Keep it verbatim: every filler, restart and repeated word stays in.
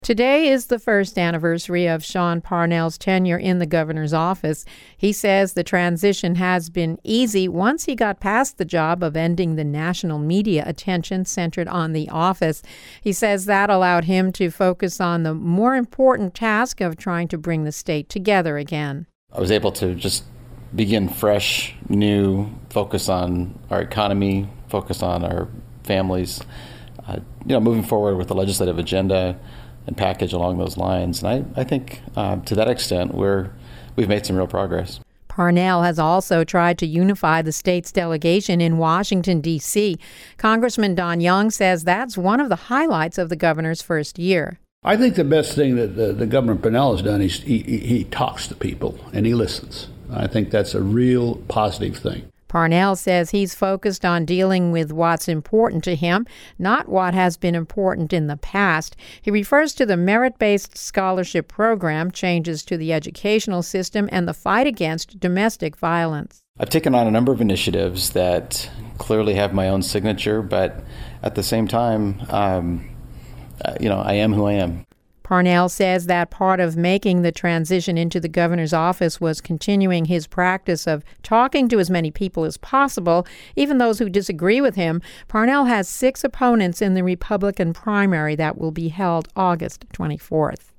Today is the first anniversary of Sean Parnell's tenure in the governor's office. He says the transition has been easy once he got past the job of ending the national media attention centered on the office. He says that allowed him to focus on the more important task of trying to bring the state together again. I was able to just begin fresh, new, focus on our economy, focus on our families, uh, you know, moving forward with the legislative agenda and package along those lines. And I, I think uh, to that extent, we're, we've made some real progress. Parnell has also tried to unify the state's delegation in Washington, D C Congressman Don Young says that's one of the highlights of the governor's first year. I think the best thing that the, the Governor Parnell has done is he, he, he talks to people and he listens. I think that's a real positive thing. Parnell says he's focused on dealing with what's important to him, not what has been important in the past. He refers to the merit-based scholarship program, changes to the educational system, and the fight against domestic violence. I've taken on a number of initiatives that clearly have my own signature, but at the same time, um, uh, you know, I am who I am. Parnell says that part of making the transition into the governor's office was continuing his practice of talking to as many people as possible, even those who disagree with him. Parnell has six opponents in the Republican primary that will be held August twenty-fourth.